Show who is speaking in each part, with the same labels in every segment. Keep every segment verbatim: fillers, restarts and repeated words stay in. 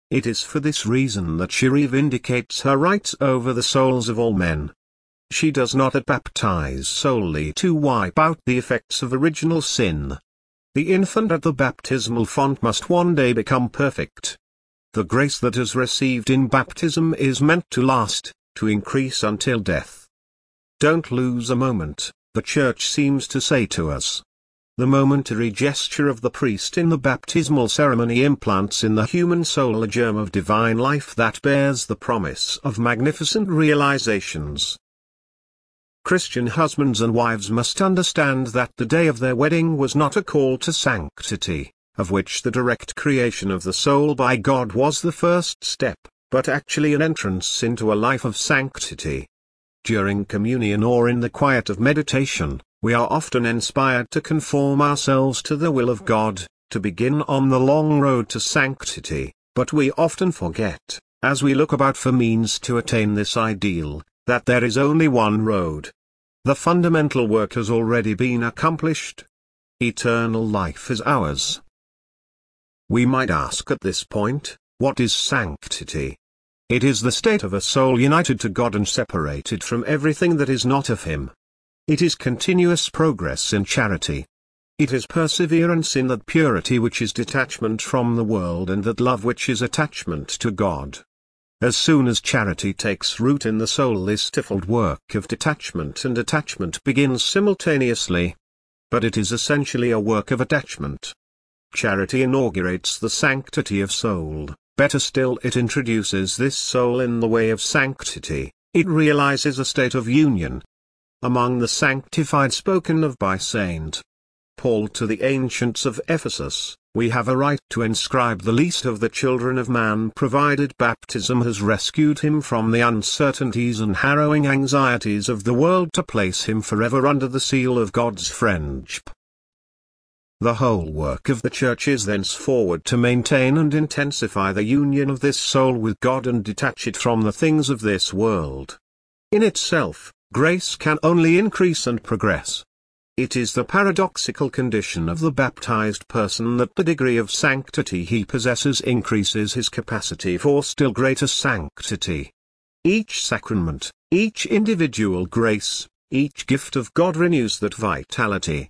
Speaker 1: It is for this reason that she revindicates her rights over the souls of all men. She does not baptize solely to wipe out the effects of original sin. The infant at the baptismal font must one day become perfect. The grace that is received in baptism is meant to last, to increase until death. Don't lose a moment, the Church seems to say to us. The momentary gesture of the priest in the baptismal ceremony implants in the human soul a germ of divine life that bears the promise of magnificent realizations. Christian husbands and wives must understand that the day of their wedding was not a call to sanctity, of which the direct creation of the soul by God was the first step, but actually an entrance into a life of sanctity. During communion or in the quiet of meditation, we are often inspired to conform ourselves to the will of God, to begin on the long road to sanctity, but we often forget, as we look about for means to attain this ideal, that there is only one road. The fundamental work has already been accomplished. Eternal life is ours. We might ask at this point, what is sanctity? It is the state of a soul united to God and separated from everything that is not of Him. It is continuous progress in charity. It is perseverance in that purity which is detachment from the world and that love which is attachment to God. As soon as charity takes root in the soul, this stifled work of detachment and attachment begins simultaneously. But it is essentially a work of attachment. Charity inaugurates the sanctity of soul, better still it introduces this soul in the way of sanctity, it realizes a state of union. Among the sanctified spoken of by Saint Paul to the ancients of Ephesus, we have a right to inscribe the least of the children of man provided baptism has rescued him from the uncertainties and harrowing anxieties of the world to place him forever under the seal of God's friendship. The whole work of the Church is thenceforward to maintain and intensify the union of this soul with God and detach it from the things of this world. In itself, grace can only increase and progress. It is the paradoxical condition of the baptized person that the degree of sanctity he possesses increases his capacity for still greater sanctity. Each sacrament, each individual grace, each gift of God renews that vitality.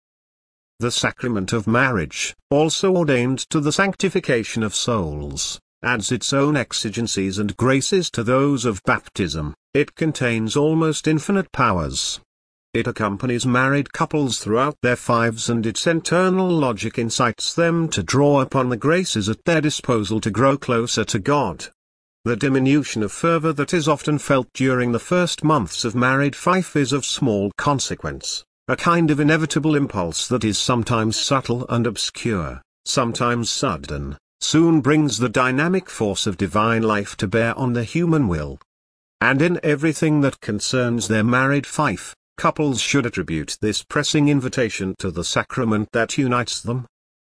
Speaker 1: The sacrament of marriage, also ordained to the sanctification of souls, adds its own exigencies and graces to those of baptism. It contains almost infinite powers. It accompanies married couples throughout their lives, and its internal logic incites them to draw upon the graces at their disposal to grow closer to God. The diminution of fervor that is often felt during the first months of married life is of small consequence. A kind of inevitable impulse that is sometimes subtle and obscure, sometimes sudden, soon brings the dynamic force of divine life to bear on the human will. And in everything that concerns their married life, couples should attribute this pressing invitation to the sacrament that unites them.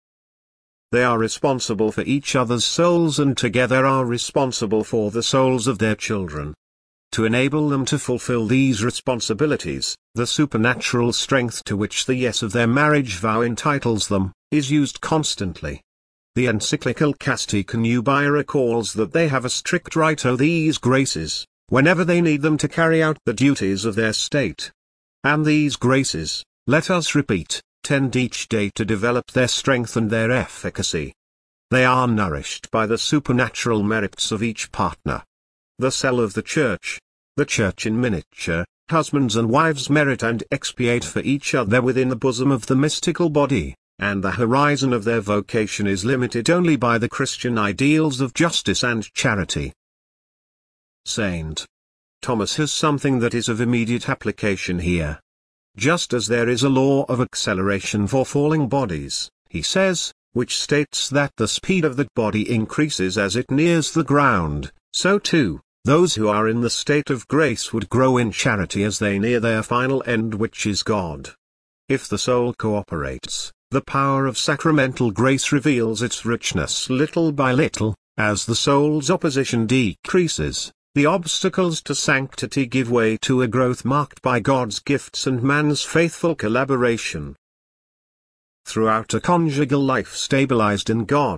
Speaker 1: They are responsible for each other's souls and together are responsible for the souls of their children. To enable them to fulfill these responsibilities, the supernatural strength to which the yes of their marriage vow entitles them, is used constantly. The encyclical Casti Connubii recalls that they have a strict right to these graces, whenever they need them to carry out the duties of their state. And these graces, let us repeat, tend each day to develop their strength and their efficacy. They are nourished by the supernatural merits of each partner. The cell of the Church, the Church in miniature, husbands and wives merit and expiate for each other within the bosom of the mystical body, and the horizon of their vocation is limited only by the Christian ideals of justice and charity. Saint Thomas has something that is of immediate application here. Just as there is a law of acceleration for falling bodies, he says, which states that the speed of that body increases as it nears the ground, so too, those who are in the state of grace would grow in charity as they near their final end, which is God. If the soul cooperates, the power of sacramental grace reveals its richness little by little. As the soul's opposition decreases, the obstacles to sanctity give way to a growth marked by God's gifts and man's faithful collaboration. Throughout a conjugal life stabilized in God,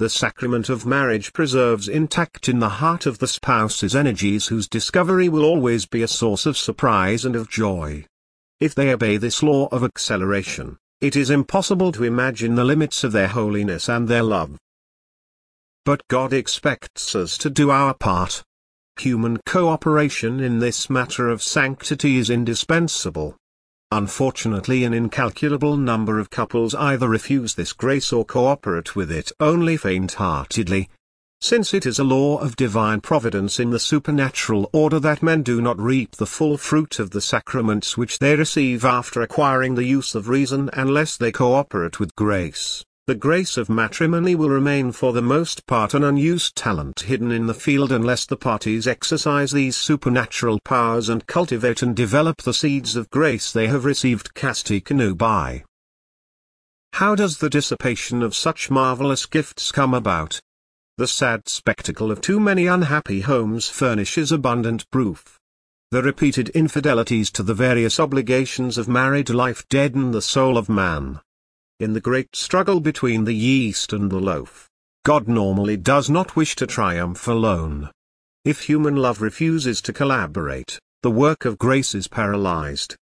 Speaker 1: The sacrament of marriage preserves intact in the heart of the spouses energies whose discovery will always be a source of surprise and of joy. If they obey this law of acceleration, it is impossible to imagine the limits of their holiness and their love. But God expects us to do our part. Human cooperation in this matter of sanctity is indispensable. Unfortunately, an incalculable number of couples either refuse this grace or cooperate with it only faint-heartedly. Since it is a law of divine providence in the supernatural order that men do not reap the full fruit of the sacraments which they receive after acquiring the use of reason unless they cooperate with grace, the grace of matrimony will remain for the most part an unused talent hidden in the field unless the parties exercise these supernatural powers and cultivate and develop the seeds of grace they have received casticanu by. How does the dissipation of such marvelous gifts come about? The sad spectacle of too many unhappy homes furnishes abundant proof. The repeated infidelities to the various obligations of married life deaden the soul of man. In the great struggle between the yeast and the loaf, God normally does not wish to triumph alone. If human love refuses to collaborate, the work of grace is paralyzed.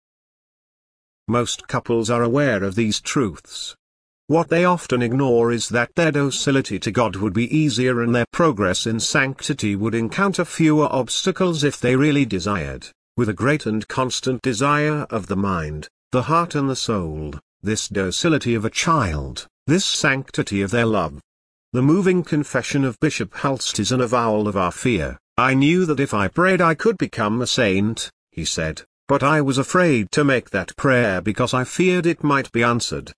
Speaker 1: Most couples are aware of these truths. What they often ignore is that their docility to God would be easier and their progress in sanctity would encounter fewer obstacles if they really desired, with a great and constant desire of the mind, the heart and the soul, this docility of a child, this sanctity of their love. The moving confession of Bishop Hulst is an avowal of our fear. I knew that if I prayed I could become a saint, he said, but I was afraid to make that prayer because I feared it might be answered.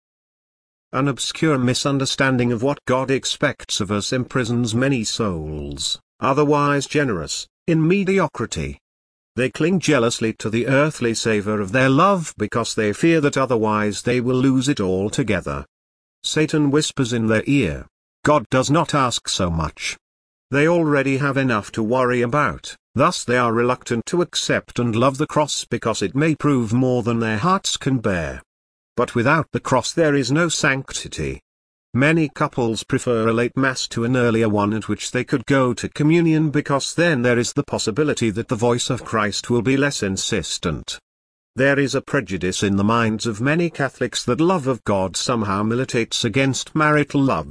Speaker 1: An obscure misunderstanding of what God expects of us imprisons many souls, otherwise generous, in mediocrity. They cling jealously to the earthly savour of their love because they fear that otherwise they will lose it altogether. Satan whispers in their ear, God does not ask so much. They already have enough to worry about, thus they are reluctant to accept and love the cross because it may prove more than their hearts can bear. But without the cross there is no sanctity. Many couples prefer a late Mass to an earlier one at which they could go to communion because then there is the possibility that the voice of Christ will be less insistent. There is a prejudice in the minds of many Catholics that love of God somehow militates against marital love.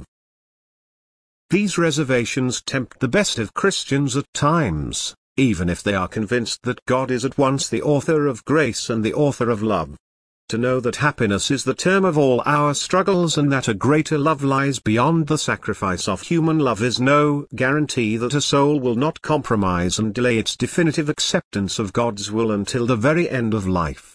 Speaker 1: These reservations tempt the best of Christians at times, even if they are convinced that God is at once the author of grace and the author of love. To know that happiness is the term of all our struggles and that a greater love lies beyond the sacrifice of human love is no guarantee that a soul will not compromise and delay its definitive acceptance of God's will until the very end of life.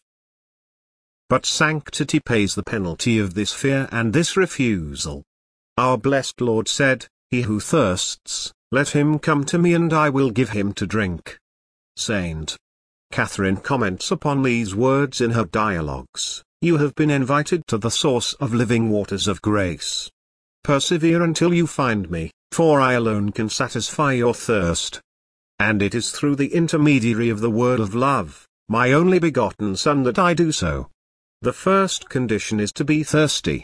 Speaker 1: But sanctity pays the penalty of this fear and this refusal. Our blessed Lord said, "He who thirsts, let him come to me and I will give him to drink." Saint Catherine comments upon these words in her dialogues, "You have been invited to the source of living waters of grace. Persevere until you find me, for I alone can satisfy your thirst. And it is through the intermediary of the word of love, my only begotten Son, that I do so. The first condition is to be thirsty."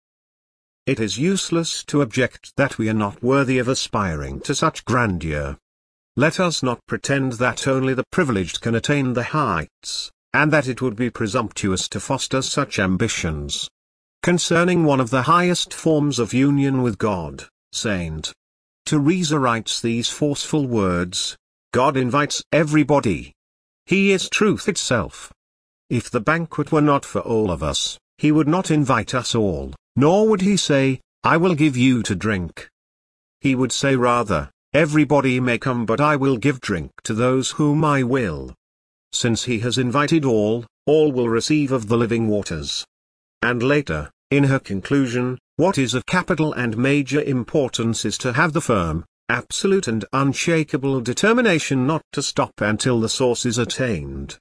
Speaker 1: It is useless to object that we are not worthy of aspiring to such grandeur. Let us not pretend that only the privileged can attain the heights, and that it would be presumptuous to foster such ambitions. Concerning one of the highest forms of union with God, Saint Teresa writes these forceful words, "God invites everybody. He is truth itself. If the banquet were not for all of us, he would not invite us all, nor would he say, 'I will give you to drink.' He would say rather, 'Everybody may come, but I will give drink to those whom I will.' Since he has invited all, all will receive of the living waters." And later, in her conclusion, "What is of capital and major importance is to have the firm, absolute and unshakable determination not to stop until the source is attained."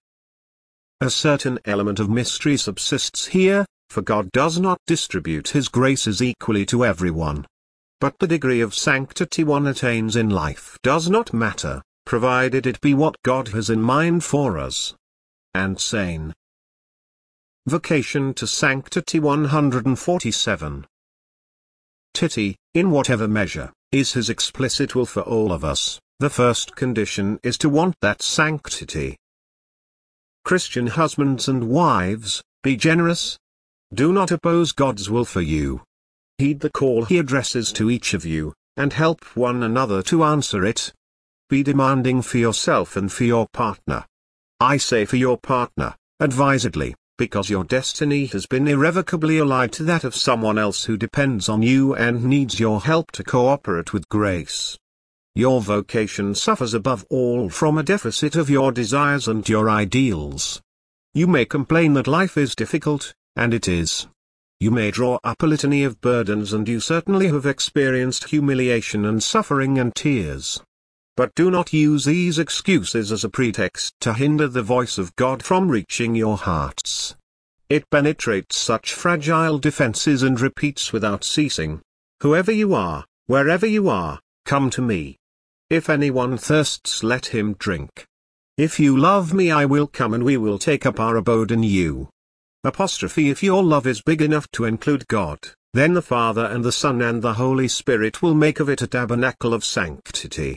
Speaker 1: A certain element of mystery subsists here, for God does not distribute his graces equally to everyone. But the degree of sanctity one attains in life does not matter, provided it be what God has in mind for us. And Saint Vocation to Sanctity one hundred forty-seven. sanctity, in whatever measure, is his explicit will for all of us. The first condition is to want that sanctity. Christian husbands and wives, be generous. Do not oppose God's will for you. Heed the call he addresses to each of you, and help one another to answer it. Be demanding for yourself and for your partner. I say for your partner, advisedly, because your destiny has been irrevocably allied to that of someone else who depends on you and needs your help to cooperate with grace. Your vocation suffers above all from a deficit of your desires and your ideals. You may complain that life is difficult, and it is. You may draw up a litany of burdens, and you certainly have experienced humiliation and suffering and tears. But do not use these excuses as a pretext to hinder the voice of God from reaching your hearts. It penetrates such fragile defenses and repeats without ceasing, "Whoever you are, wherever you are, come to me. If anyone thirsts, let him drink. If you love me, I will come and we will take up our abode in you." Apostrophe If your love is big enough to include God, then the Father and the Son and the Holy Spirit will make of it a tabernacle of sanctity.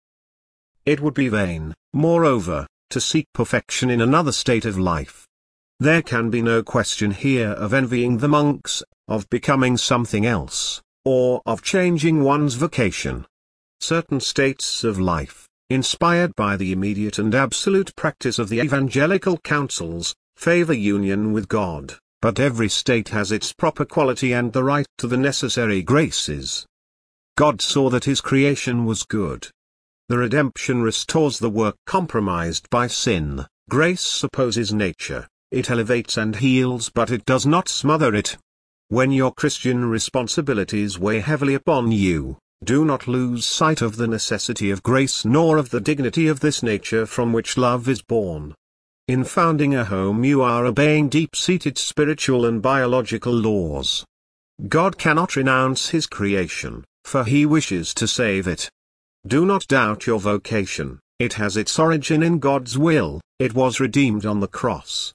Speaker 1: It would be vain, moreover, to seek perfection in another state of life. There can be no question here of envying the monks, of becoming something else, or of changing one's vocation. Certain states of life, inspired by the immediate and absolute practice of the evangelical counsels, favor union with God, but every state has its proper quality and the right to the necessary graces. God saw that his creation was good. The redemption restores the work compromised by sin. Grace supposes nature, it elevates and heals, but it does not smother it. When your Christian responsibilities weigh heavily upon you, do not lose sight of the necessity of grace nor of the dignity of this nature from which love is born. In founding a home, you are obeying deep-seated spiritual and biological laws. God cannot renounce his creation, for he wishes to save it. Do not doubt your vocation, it has its origin in God's will, it was redeemed on the cross.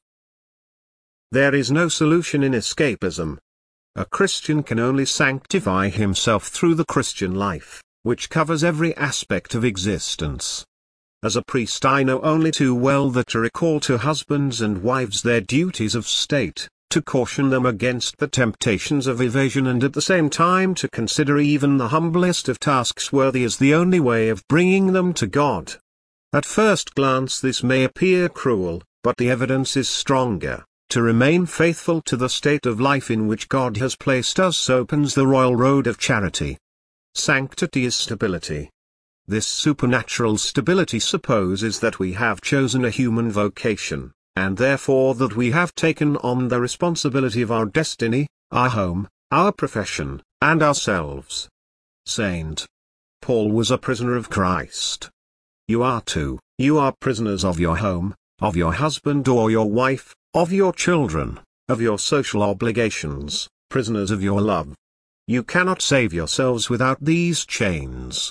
Speaker 1: There is no solution in escapism. A Christian can only sanctify himself through the Christian life, which covers every aspect of existence. As a priest, I know only too well that to recall to husbands and wives their duties of state, to caution them against the temptations of evasion, and at the same time to consider even the humblest of tasks worthy, is the only way of bringing them to God. At first glance this may appear cruel, but the evidence is stronger. To remain faithful to the state of life in which God has placed us opens the royal road of charity. Sanctity is stability. This supernatural stability supposes that we have chosen a human vocation, and therefore that we have taken on the responsibility of our destiny, our home, our profession, and ourselves. Saint Paul was a prisoner of Christ. You are too. You are prisoners of your home, of your husband or your wife, of your children, of your social obligations, prisoners of your love. You cannot save yourselves without these chains.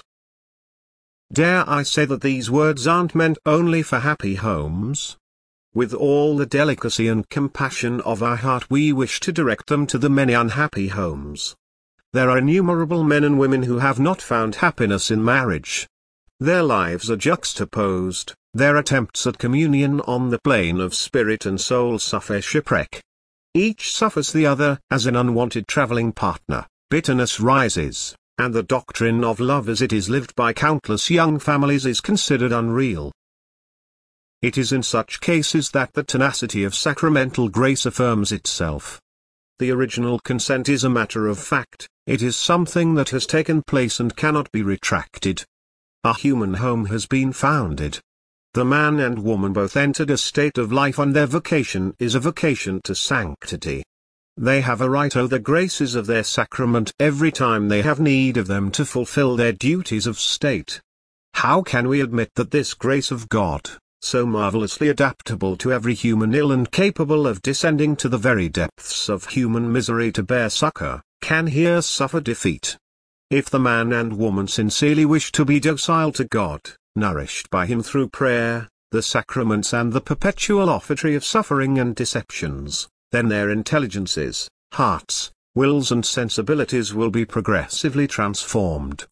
Speaker 1: Dare I say that these words aren't meant only for happy homes? With all the delicacy and compassion of our heart, we wish to direct them to the many unhappy homes. There are innumerable men and women who have not found happiness in marriage. Their lives are juxtaposed, their attempts at communion on the plane of spirit and soul suffer shipwreck. Each suffers the other as an unwanted traveling partner, bitterness rises, and the doctrine of love as it is lived by countless young families is considered unreal. It is in such cases that the tenacity of sacramental grace affirms itself. The original consent is a matter of fact, it is something that has taken place and cannot be retracted. A human home has been founded. The man and woman both entered a state of life, and their vocation is a vocation to sanctity. They have a right to the graces of their sacrament every time they have need of them to fulfill their duties of state. How can we admit that this grace of God, so marvelously adaptable to every human ill and capable of descending to the very depths of human misery to bear succor, can here suffer defeat? If the man and woman sincerely wish to be docile to God, nourished by him through prayer, the sacraments and the perpetual offertory of suffering and deceptions, then their intelligences, hearts, Wills and sensibilities will be progressively transformed.